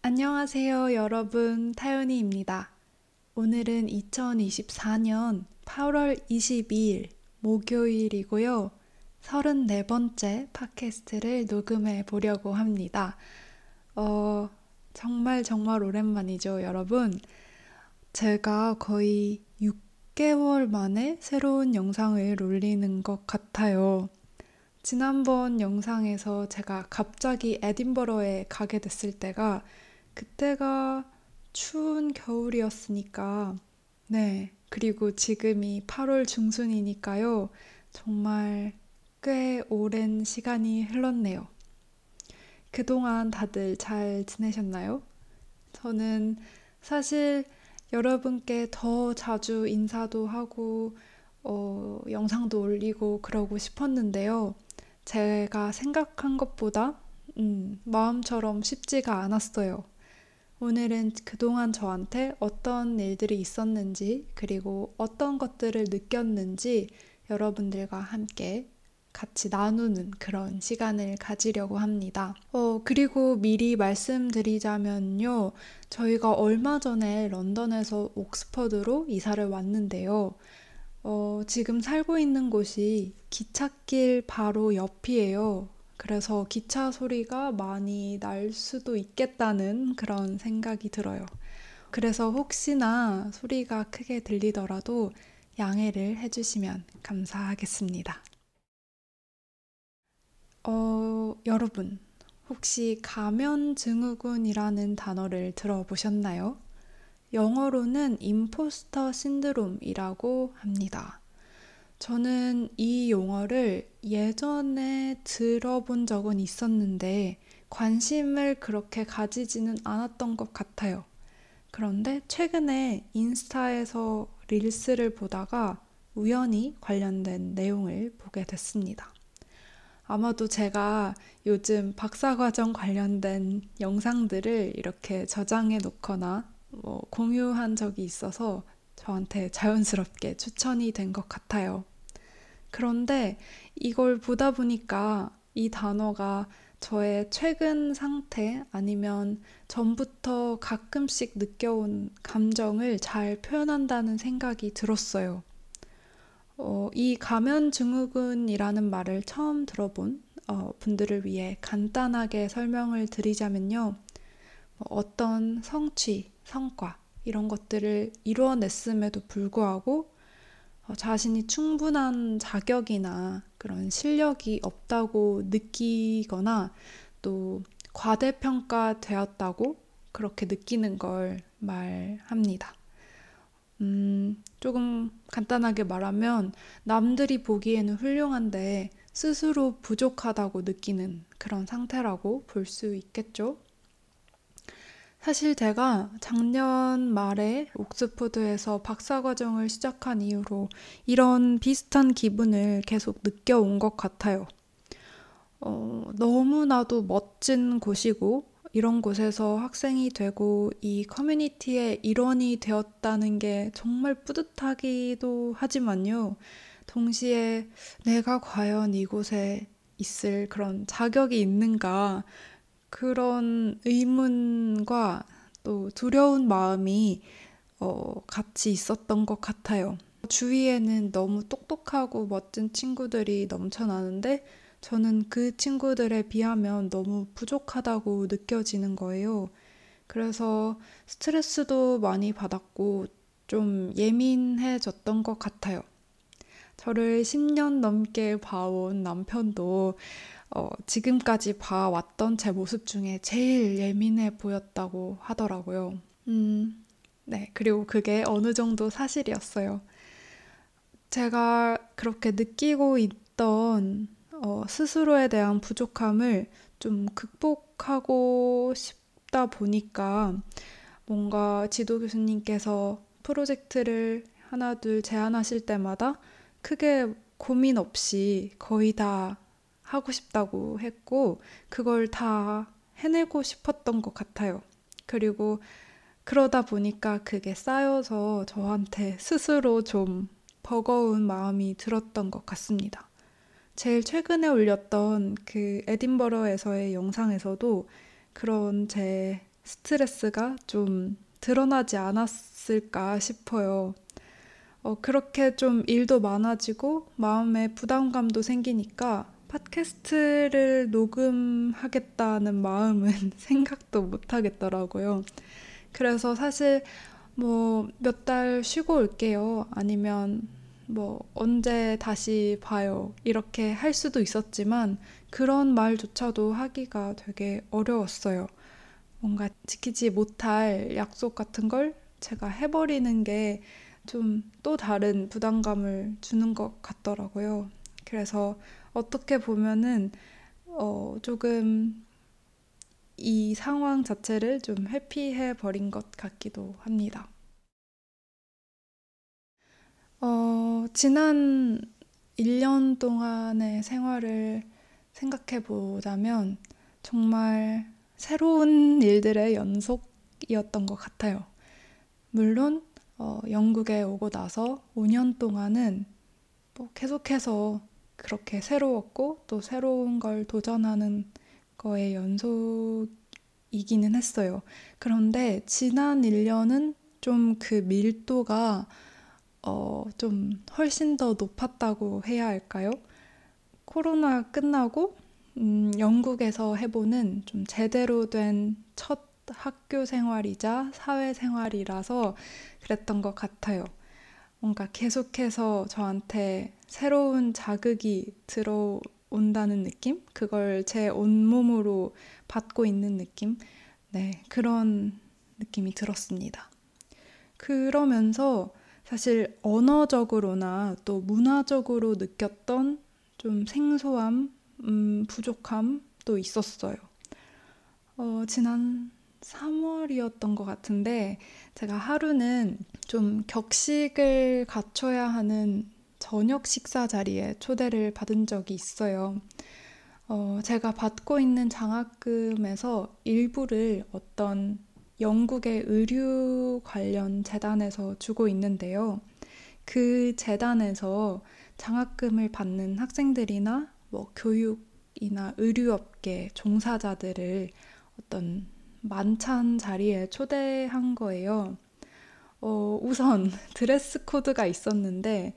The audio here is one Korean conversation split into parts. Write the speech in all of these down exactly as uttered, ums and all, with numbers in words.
안녕하세요, 여러분. 타연이입니다. 오늘은 이천이십사 년 팔월 이십이일 목요일이고요. 서른네 번째 팟캐스트를 녹음해 보려고 합니다. 어, 정말 정말 오랜만이죠, 여러분. 제가 거의 육 개월 만에 새로운 영상을 올리는 것 같아요. 지난번 영상에서 제가 갑자기 에딘버러에 가게 됐을 때가 그때가 추운 겨울이었으니까, 네. 그리고 지금이 팔월 중순이니까요. 정말 꽤 오랜 시간이 흘렀네요. 그동안 다들 잘 지내셨나요? 저는 사실 여러분께 더 자주 인사도 하고, 어, 영상도 올리고 그러고 싶었는데요. 제가 생각한 것보다, 음, 마음처럼 쉽지가 않았어요. 오늘은 그동안 저한테 어떤 일들이 있었는지, 그리고 어떤 것들을 느꼈는지 여러분들과 함께 같이 나누는 그런 시간을 가지려고 합니다. 어, 그리고 미리 말씀드리자면요. 저희가 얼마 전에 런던에서 옥스퍼드로 이사를 왔는데요. 어, 지금 살고 있는 곳이 기찻길 바로 옆이에요. 그래서 기차 소리가 많이 날 수도 있겠다는 그런 생각이 들어요. 그래서 혹시나 소리가 크게 들리더라도 양해를 해주시면 감사하겠습니다. 어, 여러분, 혹시 가면증후군이라는 단어를 들어보셨나요? 영어로는 임포스터 신드롬이라고 합니다. 저는 이 용어를 예전에 들어본 적은 있었는데 관심을 그렇게 가지지는 않았던 것 같아요. 그런데 최근에 인스타에서 릴스를 보다가 우연히 관련된 내용을 보게 됐습니다. 아마도 제가 요즘 박사과정 관련된 영상들을 이렇게 저장해 놓거나 뭐 공유한 적이 있어서 저한테 자연스럽게 추천이 된 것 같아요. 그런데 이걸 보다 보니까 이 단어가 저의 최근 상태 아니면 전부터 가끔씩 느껴온 감정을 잘 표현한다는 생각이 들었어요. 어, 이 가면증후군이라는 말을 처음 들어본 어, 분들을 위해 간단하게 설명을 드리자면요. 뭐 어떤 성취, 성과 이런 것들을 이루어냈음에도 불구하고 어, 자신이 충분한 자격이나 그런 실력이 없다고 느끼거나 또 과대평가되었다고 그렇게 느끼는 걸 말합니다. 음, 조금 간단하게 말하면 남들이 보기에는 훌륭한데 스스로 부족하다고 느끼는 그런 상태라고 볼 수 있겠죠. 사실 제가 작년 말에 옥스퍼드에서 박사과정을 시작한 이후로 이런 비슷한 기분을 계속 느껴온 것 같아요. 어, 너무나도 멋진 곳이고 이런 곳에서 학생이 되고 이 커뮤니티의 일원이 되었다는 게 정말 뿌듯하기도 하지만요. 동시에 내가 과연 이곳에 있을 그런 자격이 있는가 그런 의문과 또 두려운 마음이 어, 같이 있었던 것 같아요. 주위에는 너무 똑똑하고 멋진 친구들이 넘쳐나는데 저는 그 친구들에 비하면 너무 부족하다고 느껴지는 거예요. 그래서 스트레스도 많이 받았고 좀 예민해졌던 것 같아요. 저를 십 년 넘게 봐온 남편도 어, 지금까지 봐왔던 제 모습 중에 제일 예민해 보였다고 하더라고요. 음, 네. 그리고 그게 어느 정도 사실이었어요. 제가 그렇게 느끼고 있던 어, 스스로에 대한 부족함을 좀 극복하고 싶다 보니까 뭔가 지도 교수님께서 프로젝트를 하나 둘 제안하실 때마다 크게 고민 없이 거의 다 하고 싶다고 했고 그걸 다 해내고 싶었던 것 같아요. 그리고 그러다 보니까 그게 쌓여서 저한테 스스로 좀 버거운 마음이 들었던 것 같습니다. 제일 최근에 올렸던 그 에딘버러에서의 영상에서도 그런 제 스트레스가 좀 드러나지 않았을까 싶어요. 어, 그렇게 좀 일도 많아지고 마음에 부담감도 생기니까 팟캐스트를 녹음하겠다는 마음은 생각도 못 하겠더라고요. 그래서 사실 뭐 몇 달 쉬고 올게요. 아니면 뭐 언제 다시 봐요. 이렇게 할 수도 있었지만 그런 말조차도 하기가 되게 어려웠어요. 뭔가 지키지 못할 약속 같은 걸 제가 해버리는 게 좀 또 다른 부담감을 주는 것 같더라고요. 그래서 어떻게 보면은 어 조금 이 상황 자체를 좀 회피해 버린 것 같기도 합니다. 어, 지난 일 년 동안의 생활을 생각해 보자면 정말 새로운 일들의 연속이었던 것 같아요. 물론 어, 영국에 오고 나서 오 년 동안은 뭐 계속해서 그렇게 새로웠고 또 새로운 걸 도전하는 거의 연속이기는 했어요. 그런데 지난 일 년은 좀 그 밀도가 어, 좀 훨씬 더 높았다고 해야 할까요? 코로나 끝나고 음, 영국에서 해보는 좀 제대로 된 첫 학교 생활이자 사회 생활이라서 그랬던 것 같아요. 뭔가 계속해서 저한테 새로운 자극이 들어온다는 느낌? 그걸 제 온몸으로 받고 있는 느낌? 네, 그런 느낌이 들었습니다. 그러면서 사실 언어적으로나 또 문화적으로 느꼈던 좀 생소함, 음, 부족함도 있었어요. 어, 지난 삼월이었던 것 같은데 제가 하루는 좀 격식을 갖춰야 하는 저녁 식사 자리에 초대를 받은 적이 있어요. 어, 제가 받고 있는 장학금에서 일부를 어떤 영국의 의류 관련 재단에서 주고 있는데요. 그 재단에서 장학금을 받는 학생들이나 뭐 교육이나 의류업계 종사자들을 어떤 만찬 자리에 초대한 거예요. 어, 우선 드레스 코드가 있었는데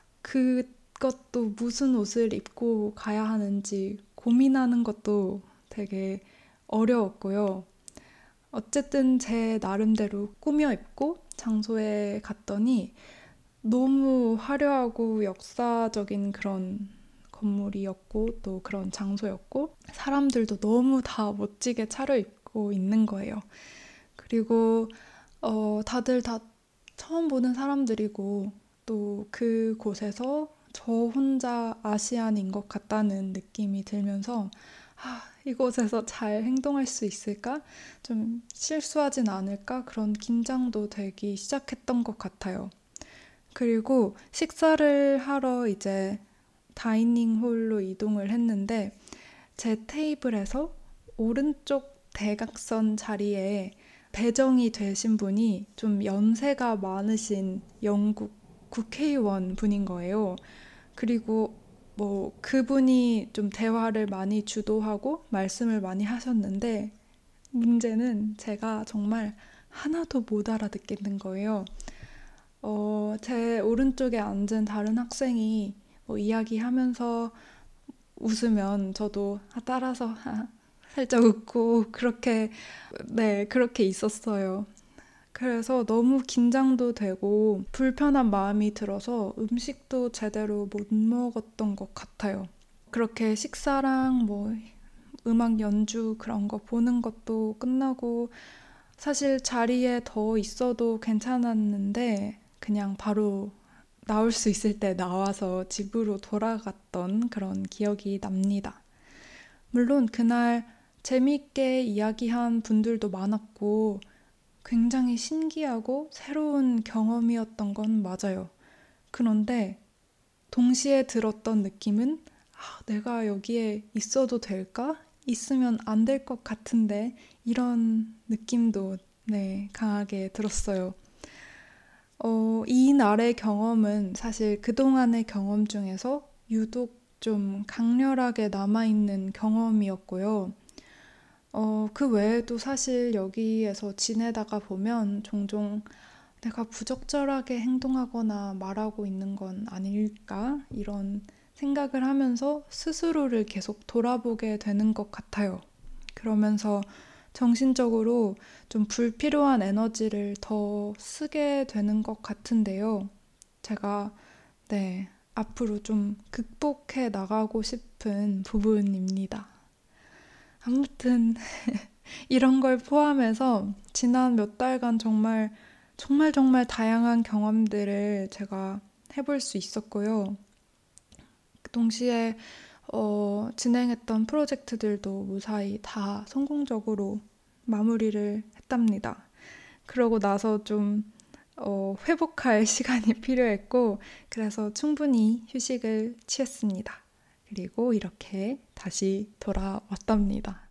그것도 무슨 옷을 입고 가야 하는지 고민하는 것도 되게 어려웠고요. 어쨌든 제 나름대로 꾸며 입고 장소에 갔더니 너무 화려하고 역사적인 그런 건물이었고 또 그런 장소였고 사람들도 너무 다 멋지게 차려입고 있는 거예요. 그리고 어, 다들 다 처음 보는 사람들이고 또 그곳에서 저 혼자 아시안인 것 같다는 느낌이 들면서 아, 이곳에서 잘 행동할 수 있을까? 좀 실수하진 않을까? 그런 긴장도 되기 시작했던 것 같아요. 그리고 식사를 하러 이제 다이닝 홀로 이동을 했는데 제 테이블에서 오른쪽 대각선 자리에 배정이 되신 분이 좀 연세가 많으신 영국 국회의원 분인 거예요. 그리고 뭐 그분이 좀 대화를 많이 주도하고 말씀을 많이 하셨는데 문제는 제가 정말 하나도 못 알아듣겠는 거예요. 어, 제 오른쪽에 앉은 다른 학생이 뭐 이야기하면서 웃으면 저도 따라서 살짝 웃고 그렇게 네, 그렇게 있었어요. 그래서 너무 긴장도 되고 불편한 마음이 들어서 음식도 제대로 못 먹었던 것 같아요. 그렇게 식사랑 뭐 음악 연주 그런 거 보는 것도 끝나고 사실 자리에 더 있어도 괜찮았는데 그냥 바로 나올 수 있을 때 나와서 집으로 돌아갔던 그런 기억이 납니다. 물론 그날 재미있게 이야기한 분들도 많았고 굉장히 신기하고 새로운 경험이었던 건 맞아요. 그런데 동시에 들었던 느낌은 아, 내가 여기에 있어도 될까? 있으면 안 될 것 같은데 이런 느낌도 네, 강하게 들었어요. 어, 이 날의 경험은 사실 그동안의 경험 중에서 유독 좀 강렬하게 남아있는 경험이었고요. 어, 그 외에도 사실 여기에서 지내다가 보면 종종 내가 부적절하게 행동하거나 말하고 있는 건 아닐까? 이런 생각을 하면서 스스로를 계속 돌아보게 되는 것 같아요. 그러면서 정신적으로 좀 불필요한 에너지를 더 쓰게 되는 것 같은데요. 제가, 네, 앞으로 좀 극복해 나가고 싶은 부분입니다. 아무튼, 이런 걸 포함해서 지난 몇 달간 정말, 정말 정말 다양한 경험들을 제가 해볼 수 있었고요. 동시에 어, 진행했던 프로젝트들도 무사히 다 성공적으로 마무리를 했답니다. 그러고 나서 좀 어, 회복할 시간이 필요했고, 그래서 충분히 휴식을 취했습니다. 그리고 이렇게 다시 돌아왔답니다.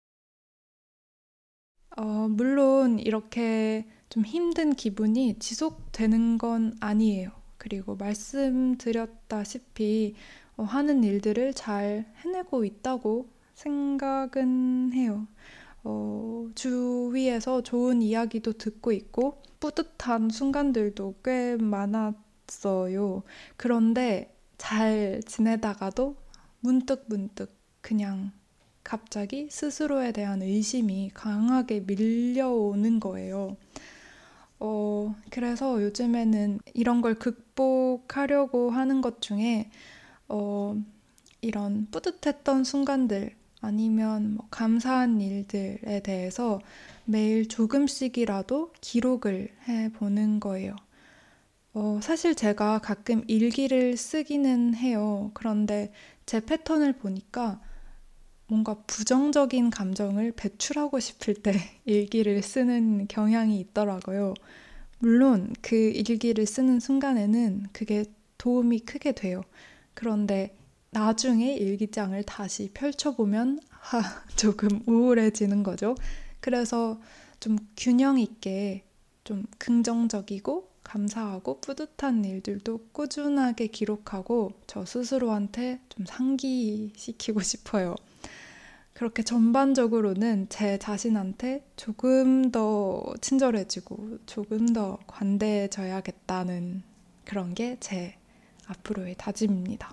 어, 물론 이렇게 좀 힘든 기분이 지속되는 건 아니에요. 그리고 말씀드렸다시피 어, 하는 일들을 잘 해내고 있다고 생각은 해요. 어, 주위에서 좋은 이야기도 듣고 있고 뿌듯한 순간들도 꽤 많았어요. 그런데 잘 지내다가도 문득 문득 그냥 갑자기 스스로에 대한 의심이 강하게 밀려오는 거예요. 어, 그래서 요즘에는 이런 걸 극복하려고 하는 것 중에, 어, 이런 뿌듯했던 순간들 아니면 뭐 감사한 일들에 대해서 매일 조금씩이라도 기록을 해보는 거예요. 어, 사실 제가 가끔 일기를 쓰기는 해요. 그런데 제 패턴을 보니까 뭔가 부정적인 감정을 배출하고 싶을 때 일기를 쓰는 경향이 있더라고요. 물론 그 일기를 쓰는 순간에는 그게 도움이 크게 돼요. 그런데 나중에 일기장을 다시 펼쳐보면 하, 조금 우울해지는 거죠. 그래서 좀 균형 있게 좀 긍정적이고 감사하고 뿌듯한 일들도 꾸준하게 기록하고 저 스스로한테 좀 상기시키고 싶어요. 그렇게 전반적으로는 제 자신한테 조금 더 친절해지고 조금 더 관대해져야겠다는 그런 게 제 앞으로의 다짐입니다.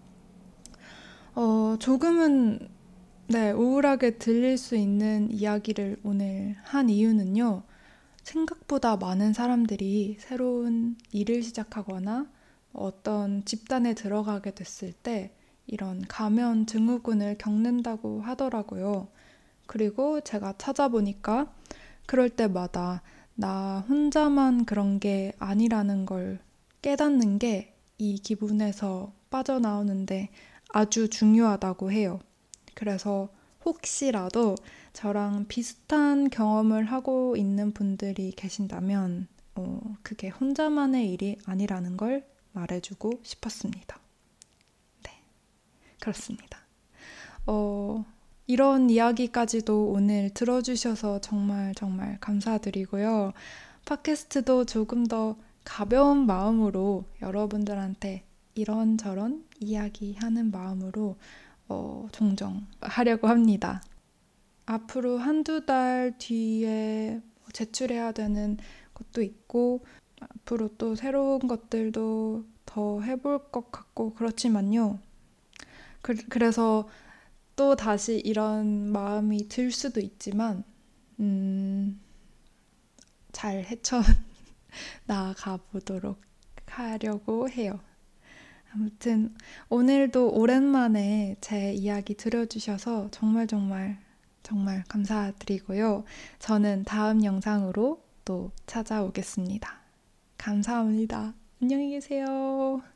어, 조금은 네, 우울하게 들릴 수 있는 이야기를 오늘 한 이유는요. 생각보다 많은 사람들이 새로운 일을 시작하거나 어떤 집단에 들어가게 됐을 때 이런 가면 증후군을 겪는다고 하더라고요. 그리고 제가 찾아보니까 그럴 때마다 나 혼자만 그런 게 아니라는 걸 깨닫는 게 이 기분에서 빠져나오는데 아주 중요하다고 해요. 그래서 혹시라도 저랑 비슷한 경험을 하고 있는 분들이 계신다면, 어, 그게 혼자만의 일이 아니라는 걸 말해주고 싶었습니다. 네, 그렇습니다. 어, 이런 이야기까지도 오늘 들어주셔서 정말 정말 감사드리고요. 팟캐스트도 조금 더 가벼운 마음으로 여러분들한테 이런저런 이야기하는 마음으로 어, 종종 하려고 합니다. 앞으로 한두 달 뒤에 제출해야 되는 것도 있고, 앞으로 또 새로운 것들도 더 해볼 것 같고, 그렇지만요. 그, 그래서 또 다시 이런 마음이 들 수도 있지만, 음, 잘 헤쳐나가 보도록 하려고 해요. 아무튼 오늘도 오랜만에 제 이야기 들어주셔서 정말 정말 정말 감사드리고요. 저는 다음 영상으로 또 찾아오겠습니다. 감사합니다. 안녕히 계세요.